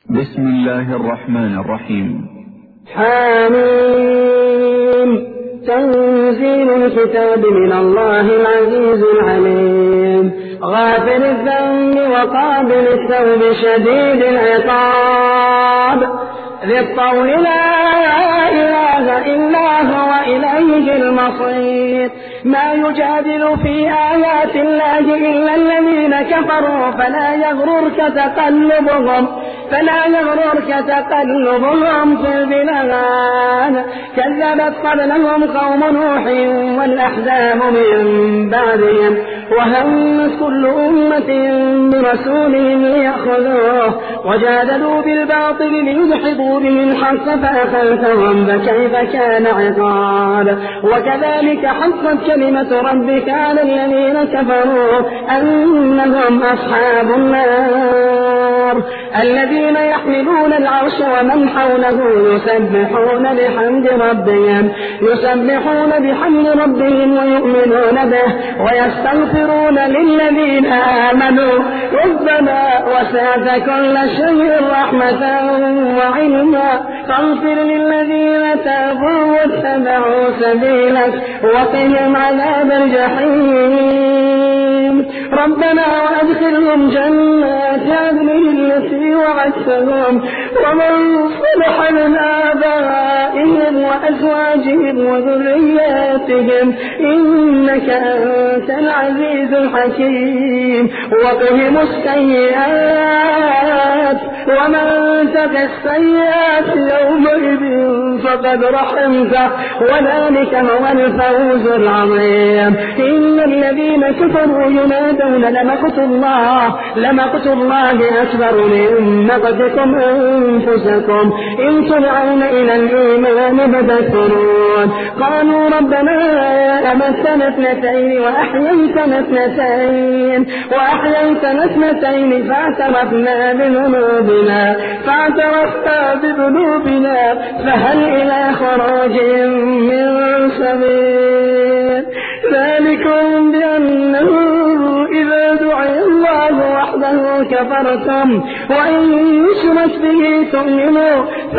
بسم الله الرحمن الرحيم. حميم. تنزيل الكتاب من الله العزيز العليم، غافر الذنب وقابل التوب شديد العقاب، ذي الطول لا إله إلا هو إليه المصير. ما يجادل في آيات الله إلا الذين كفروا فلا يغررك تقلبهم في البلاد. كذبت قبلهم قوم نوح والأحزاب من بعدهم، وهمت كل أمة برسولهم ليأخذوه، وجادلوا بالباطل ليدحضوا به الحق فأخذتهم فكيف كان عقاب. وكذلك حقت كلمة ربك على الذين كفروا أنهم أصحاب النار، الذين يحملون العرش ومن حوله يسبحون بحمد ربهم ويؤمنون به ويستغفرون للذين آمنوا ربنا وسعت كل شيء رحمة وعلما فاغفر للذين تابوا واتبعوا سبيلك وقهم عذاب الجحيم. ربنا وأدخلهم جنات عدن التي وعدتهم ومن صلح من آبائهم وأزواجهم وذرياتهم إنك أنت العزيز الحكيم. وقهم السيئات ومن تق السيئات يومئذ فقد رحمته وذلك هو الفوز العظيم. إن الذين كفروا ينادون لمقت الله أكبر من مقتكم أنفسكم إن تدعون إلى الإيمان فتكفرون. قالوا ربنا أمتنا اثنتين وأحييتنا اثنتين فاعترفنا بذنوبنا فهل إلى خراج من سبيل. ذلكم بأنه إذا دعي الله وحده كفرتم وإن يشرك به تؤمنوا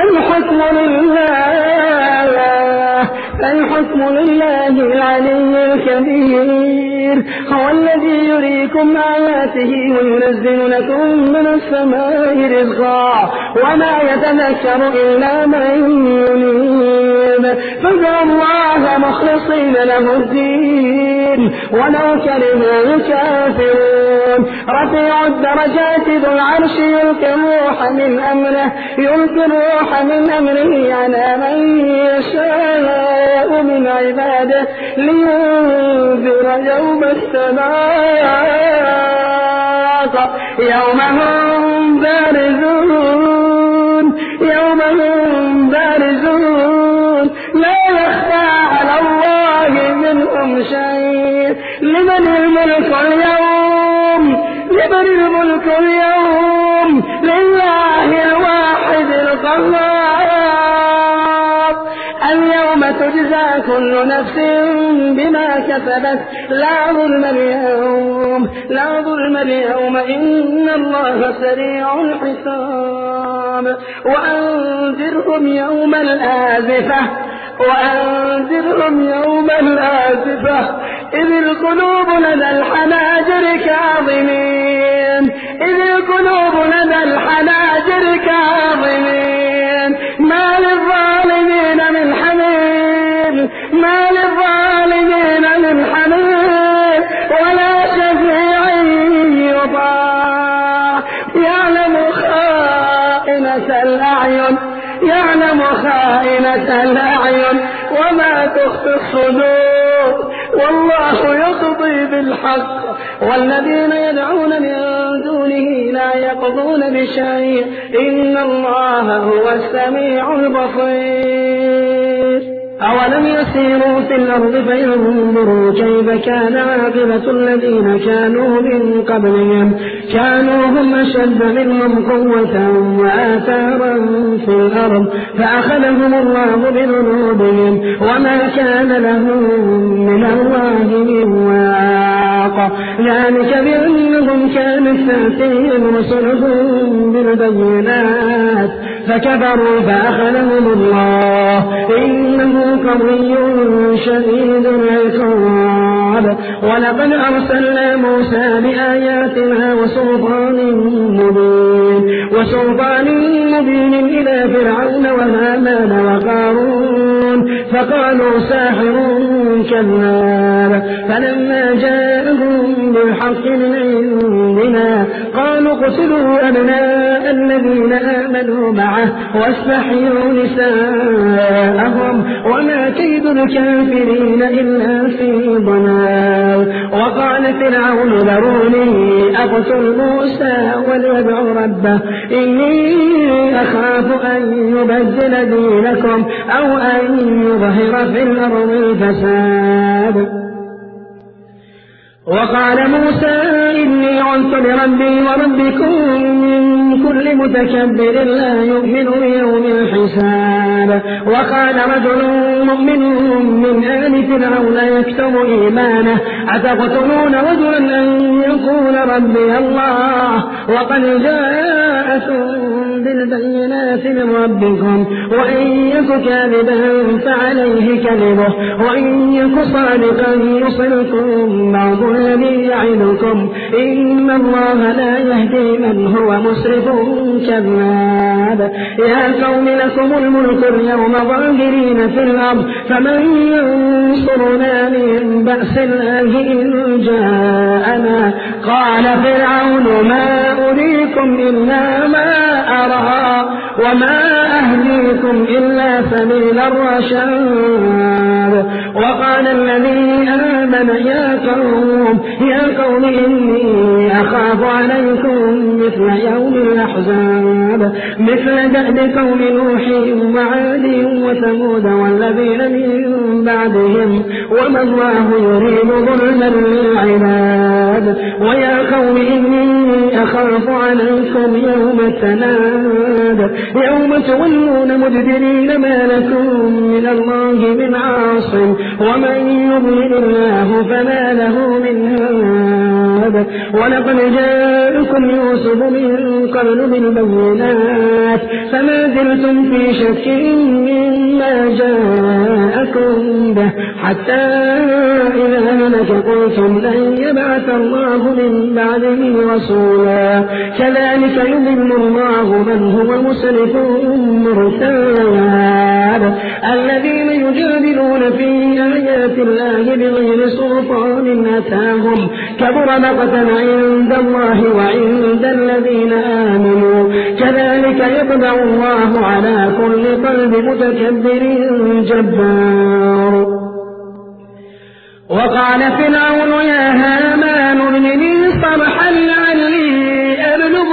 فالحكم لله العلي الكبير. هو الذي يريكم آياته وينزل لكم من السماء رزقا وما يتذكر إلا من ينيب فادعوا الله مخلصين له الدين ولو كره الكافرون. رفيع الدرجات ذو العرش يلقي الروح من أمره على من يشاء من عباده لينذر يوم التلاق يوم هم بارزون لا يخفى على الله منهم شيء. لمن الملك اليوم لله الواحد القهار. اليوم تجزى كل نفس بما كسبت لا ظلم اليوم إن الله سريع الحساب. وأنذرهم يوم الآزفة إذ القلوب لدى الحناجر كاظمين ما للظالمين من حميم ولا شفيع يطاع. يعلم خائنة الأعين وما تخفي الصدور والله يقضي بالحق والذين يدعون من دونه لا يقضون بشيء إن الله هو السميع البصير. أولم يسيروا في الأرض فينظروا كيف كان عاقبة الذين كانوا من قبلهم كانوا هم أشد منهم قوة وآثارا في الأرض فأخذهم الله بذنوبهم وما كان لهم من الله من واق. الحق ذلك بأنهم كانت تأتيهم رسلهم بالبينات فكفروا فأخذهم الله إنه قوي شديد العقاب ولقد أرسلنا موسى بآياتنا وسلطان مبين إلى فرعون وهامان وقارون فقالوا ساحر كذاب فلما جاءهم بالحق من عندنا قالوا اقتلوا أبناء الذين آمنوا معه واستحيوا نساءهم وما كيد الكافرين إلا في ضلال وقال فرعون ذروني أقتل موسى وليدع ربه إني أخاف أن يبدل دينكم أو أن يظهر في الأرض الفساد وقال موسى إني عدت بربي وربكم من كل متكبر لا يؤمن بيوم الحساب وقال رجل مؤمن من آل فرعون يكتم إيمانه أتقتلون رجلا أن يقول ربي الله وقد جاءكم بالبينات من ربكم وإن يك كاذبا فعليه كذبه وإن يك صادقا يصلكم بعض الذي يعدكم إن الله لا يهدي من هو مسرف كذاب يا قوم لكم الملك اليوم ظاهرين في الأرض فمن ينصرنا من بأس الله إن جاءنا قال فرعون ما أريكم إلا ما أرى وما أهديكم إلا سبيل الرشاد وقال الذي آمن يا قوم إني أخاف عليكم مثل يوم الأحزاب مثل دأب قوم نوح وعاد وثمود والذين من بعدهم وما الله يريد ظلما للعباد ويا قوم إني أخاف عليكم يوم التناد يوم تولون مدبرين ما لكم من الله من عاصم ومن يضلل الله فما له من هاد ولقد جاءكم يوسف من قبل بالبينات فما زلتم في شك مما جاءكم به حتى إذا هلك قلتم لن يبعث الله من بعده رسولا كذلك يضل الله من هو مسرف مرتاب الذين يجادلون في آيات الله بغير سلطان أتاهم كبر مقتا عند الله وعند الذين آمنوا كذلك يطبع الله على كل قلب متكبر جبار وقال فرعون يا هامان ابن لي صرحا لعلي أبلغ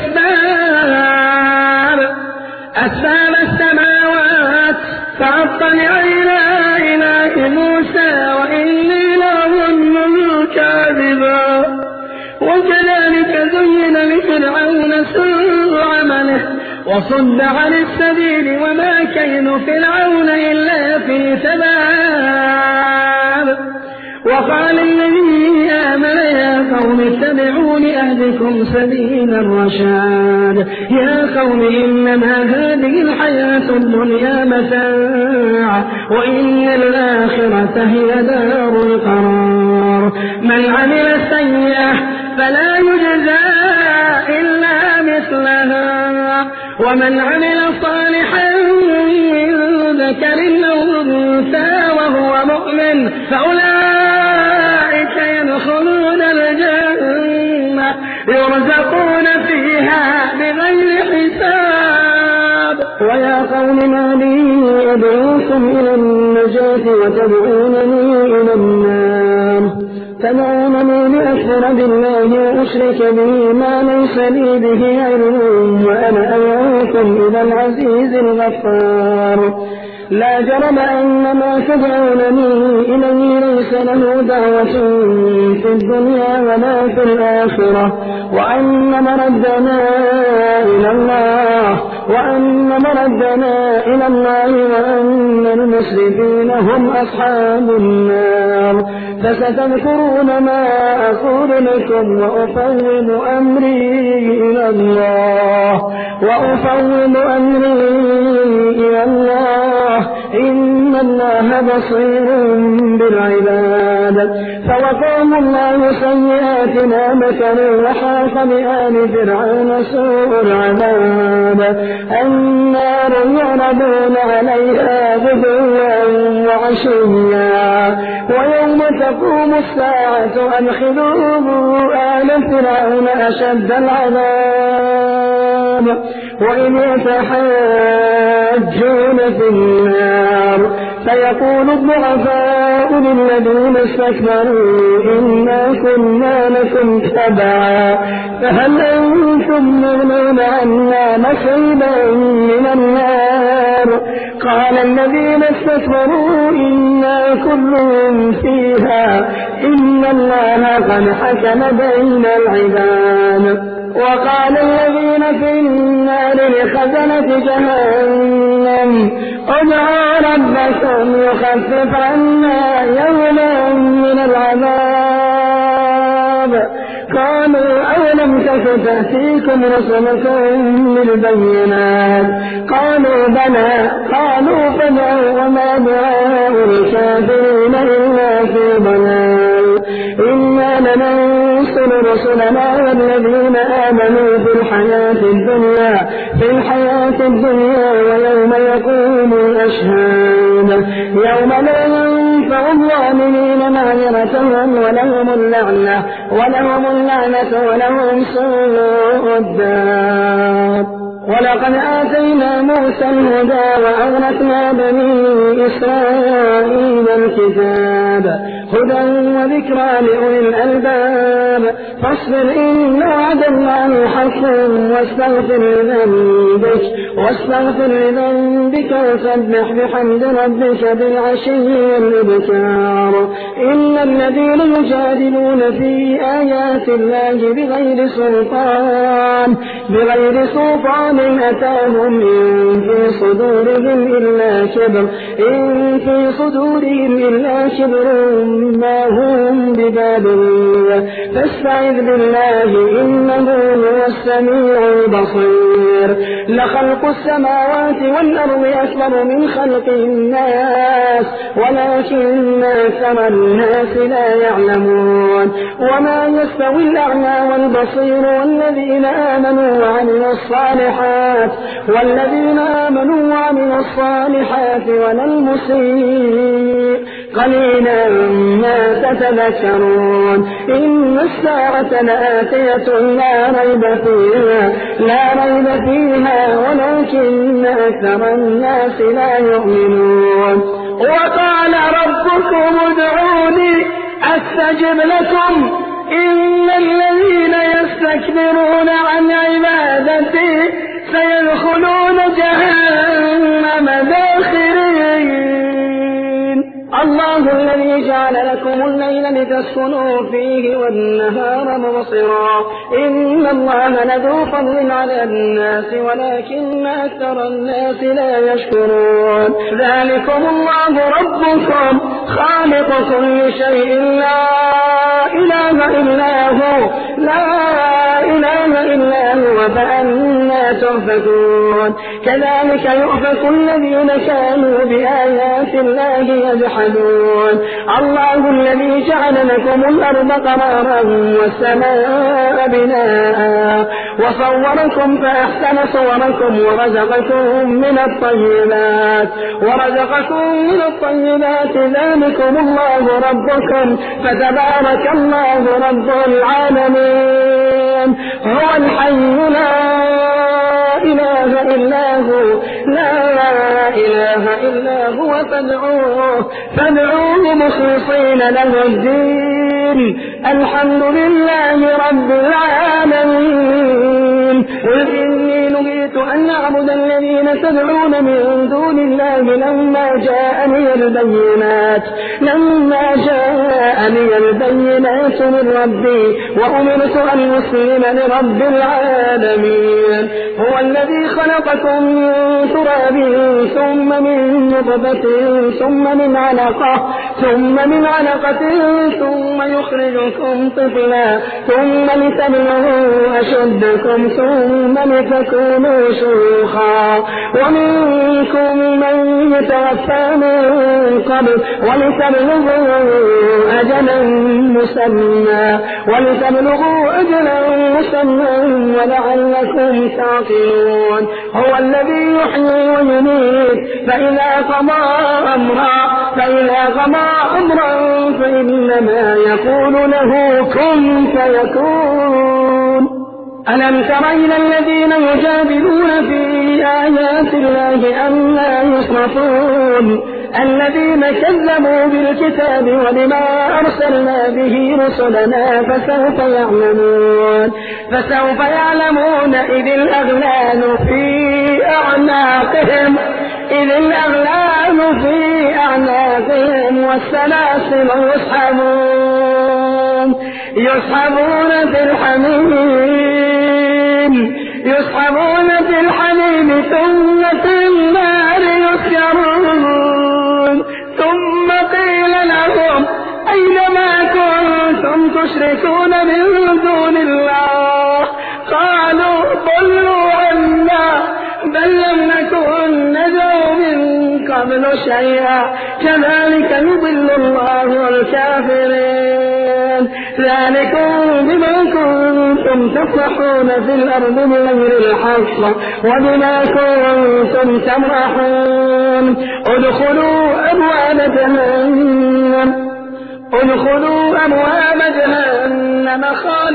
أسباب السماوات فأطلع إلى إله موسى وإني لأظنه كاذبا وكذلك زين لفرعون سوء عمله وصد عن السبيل وما كيد فرعون إلا في تباب وقال الذي آمن يا قوم اتبعون أهدكم سبيل الرشاد يا قوم إنما هذه الحياة الدنيا متاع وإن الآخرة هي دار القرار من عمل سيئة فلا يجزى إلا مثلها ومن عمل صالحا من ذكر أو أنثى وهو مؤمن فأولئك يدخلون الجنة يرزقون فيها بغير حساب ويا قوم ما لي أدعوكم إلى النجاة وتدعونني إلى النار تدعونني لأكفر بالله وأشرك به ما ليس لي به علم وأنا أدعوكم إلى العزيز الغفار لا جرم أن ما تدعونني إليه ليس له دعوة في الدنيا ولا في الآخرة وأن مردنا إلى الله وأن المسرفين هم أصحاب النار. فستذكرون ما أقول لكم وأفوض أمري إلى الله إن الله بصير بالعباد. فوقاهم الله سيئات ما مكروا وحاق بآل فرعون سوء العذاب. النار يعرضون عليها غدوا وعشيا ويوم تقوم الساعة أدخلوا آل فرعون أشد العذاب وإن يتحاجون في النار فيقول الضعفاء للذين استكبروا إنا كنا لكم تبعا فهل أنتم مغنون عنا نصيبا من النار. قال الذين استكبروا إنا كل فيها إن الله قد حكم بين العباد. وقال الذين في النار لخزنة جهنم ادعوا ربكم يخفف عنا يوما من العذاب. قالوا أولم تك تأتيكم رسلكم بالبينات قالوا بلى قالوا فادعوا وما دعاء الكافرين إلا في ضلال. إنا لننصر رسلنا والذين آمنوا في الحياة الدنيا ويوم يقوم الأشهاد يوم لا ينفع الظالمين معذرتهم ولهم اللعنة ولهم سوء الدار. ولقد آتينا موسى الهدى وأورثنا بني إسرائيل الكتاب هدى وذكرى لأولي الألباب. فاصبر إن وعد الله حق واستغفر لذنبك وسبح بحمد ربك بالعشي والإبكار. إن الذين يجادلون في آيات الله بغير سلطان أتاهم إن في صدورهم إلا كبر ما هم ببالغ فاستعذ بالله إنه هو السميع البصير. لخلق السماوات والأرض أكبر من خلق الناس ولكن أكثر الناس لا يعلمون. وما يستوي الأعمى والبصير والذين آمنوا وعملوا الصالحات ولا المسيء قليلا ما تتذكرون. إن الساعة لآتية لا ريب فيها ولكن أكثر الناس لا يؤمنون. وقال ربكم ادعوني أستجب لكم إن الذين يستكبرون عن عبادتي سيدخلون جهنم داخرين. الله الذي جعل لكم الليل لتسكنوا فيه والنهار مبصرا إن الله لذو فضل على الناس ولكن أكثر الناس لا يشكرون. ذلكم الله ربكم خالق كل شيء لا إله إلا هو فأنى تؤفكون. كذلك يؤفك الذين كانوا بآيات الله يجحدون. الله الذي جعل لكم الأرض قرارا والسماء بناء وصوركم فأحسن صوركم ورزقكم من الطيبات ذلكم الله ربكم فتبارك الله رب العالمين. هو الحي لا إله إلا هو فادعوه مخلصين له الدين الحمد لله رب العالمين. قل إني نهيت أن أعبد الذين تدعون من دون الله لما جاءني البينات من ربي وأمرت أن أسلم لرب العالمين. هو الذي خلقكم من تراب ثم من نطفة ثم من علقة ثم يخرجكم طفلا ثم لتبلغوا أشدكم ثم لتكونوا شيوخا ومنكم من يتوفى من قبل ولتبلغوا أجلا مسمى ولعلكم تعقلون. هو الذي يحيي ويميت فإذا قضى أمرا فإنما يقول له كن فيكون. ألم تر إلى الذين يجادلون في آيات الله أم لا يصرفون الذين كذبوا بالكتاب وبما أرسلنا به رسلنا فسوف يعلمون إذ الأغلال في أعناقهم والسلاسل يسحبون في الحميم ثم في النار يسجرون. ثم قيل لهم أين ما كنتم تشركون من دون الله قالوا ضلوا عنا بل لم نكن ندعو من قبل شيئا كذلك يضل الله الكافرين. ذلكم بما كنتم تفرحون في الأرض بغير الحق وبما كنتم تمرحون. ادخلوا أبواب جهنم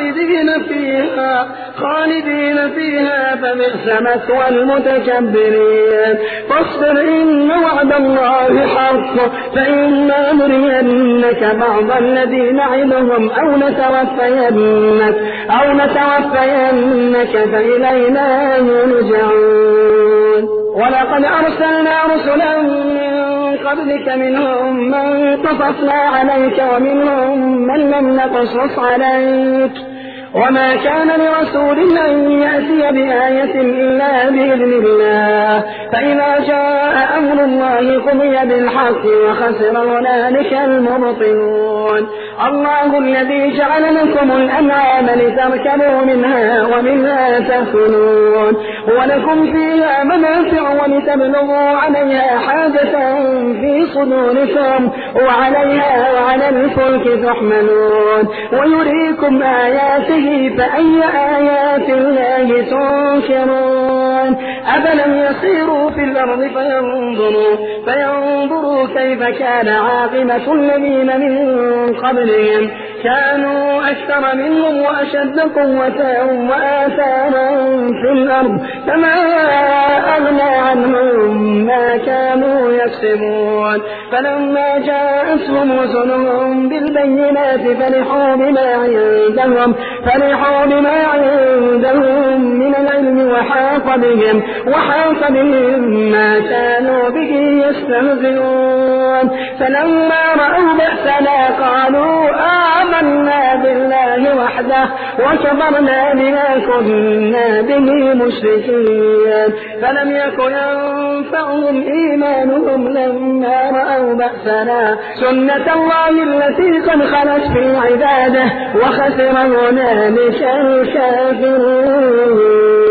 خالدين فيها فبئس مثوى المتكبرين. فاصبر إن وعد الله حق فإما نرينك بعض الذي نعدهم أو نتوفينك فإلينا يرجعون. ولقد أرسلنا رسلا من قبلك منهم من قصصنا عليك ومنهم من لم نقصص عليك وما كان لرسول أن يأتي بآية إلا بإذن الله فإذا جاء أمر الله قضي بالحق وخسر هنالك المبطلون. الله الذي جعل لكم الأنعام لتركبوا منها ومنها تأكلون ولكم فيها منافع ولتبلغوا عليها حاجة في صدوركم وعليها وعلى الفلك تحملون ويريكم آياته فأي آيات الله تنكرون. أفلم يسيروا في الأرض فينظروا كيف كان عاقبة الذين من قبلهم كانوا أكثر منهم وأشد قوة وآثارا في الأرض فما أغنى عنهم ما كانوا يكسبون. فلما جاءتهم رسلهم بالبينات فرحوا بما عندهم من العلم وحاق بهم ما كانوا به يستهزئون. فلما رأوا بأسنا قالوا آمنا بالله وحده وكفرنا بما كنا به مشركين. فلم يكن ينفعهم إيمانهم لما رأوا بأسنا سنة الله التي قد خلت في عباده وخسر هنالك الكافرون.